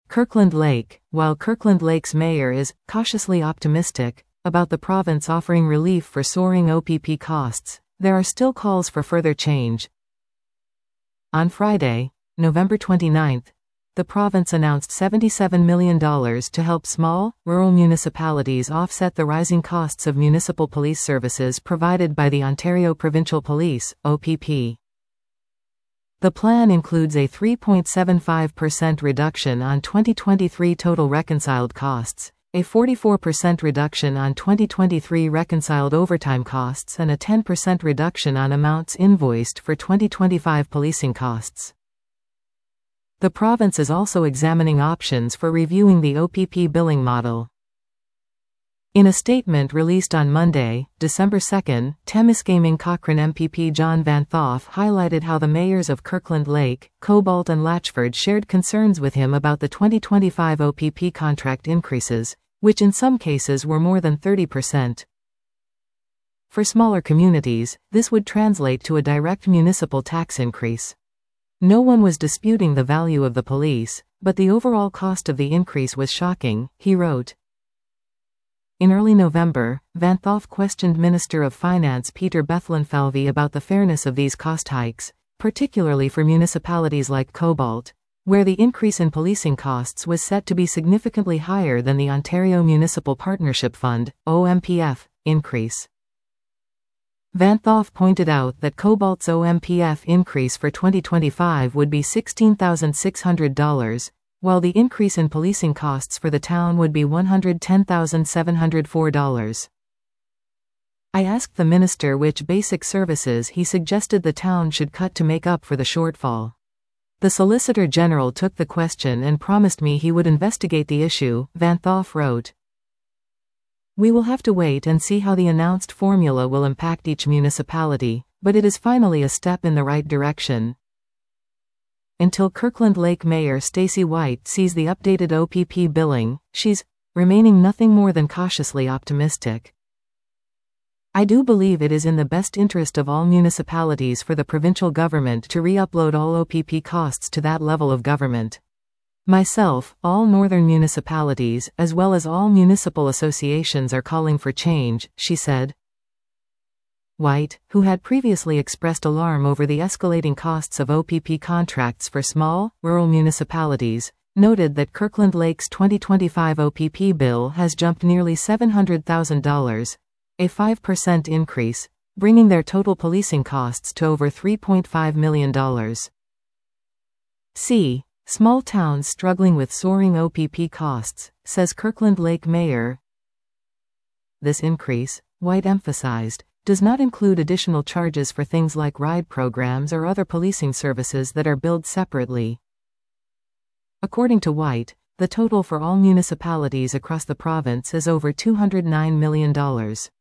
Kirkland Lake. While Kirkland Lake's mayor is cautiously optimistic about the province offering relief for soaring OPP costs, there are still calls for further change. On Friday, November 29, the province announced $77 million to help small, rural municipalities offset the rising costs of municipal police services provided by the Ontario Provincial Police, OPP. The plan includes a 3.75% reduction on 2023 total reconciled costs, a 44% reduction on 2023 reconciled overtime costs, and a 10% reduction on amounts invoiced for 2025 policing costs. The province is also examining options for reviewing the OPP billing model. In a statement released on Monday, December 2, Temiskaming Cochrane MPP John Van Thoff highlighted how the mayors of Kirkland Lake, Cobalt and Latchford shared concerns with him about the 2025 OPP contract increases, which in some cases were more than 30%. For smaller communities, this would translate to a direct municipal tax increase. No one was disputing the value of the police, but the overall cost of the increase was shocking, he wrote. In early November, Van Thoff questioned Minister of Finance Peter Bethlenfalvy about the fairness of these cost hikes, particularly for municipalities like Cobalt, where the increase in policing costs was set to be significantly higher than the Ontario Municipal Partnership Fund, OMPF, increase. Van Thoff pointed out that Cobalt's OMPF increase for 2025 would be $16,600, while the increase in policing costs for the town would be $110,704. I asked the minister which basic services he suggested the town should cut to make up for the shortfall. The Solicitor General took the question and promised me he would investigate the issue, Van Thoff wrote. We will have to wait and see how the announced formula will impact each municipality, but it is finally a step in the right direction. Until Kirkland Lake Mayor Stacey White sees the updated OPP billing, she's remaining nothing more than cautiously optimistic. I do believe it is in the best interest of all municipalities for the provincial government to re-upload all OPP costs to that level of government. Myself, all northern municipalities, as well as all municipal associations are calling for change, she said. White, who had previously expressed alarm over the escalating costs of OPP contracts for small, rural municipalities, noted that Kirkland Lake's 2025 OPP bill has jumped nearly $700,000, a 5% increase, bringing their total policing costs to over $3.5 million. C. Small towns struggling with soaring OPP costs, says Kirkland Lake Mayor. This increase, White emphasized, does not include additional charges for things like ride programs or other policing services that are billed separately. According to White, the total for all municipalities across the province is over $209 million.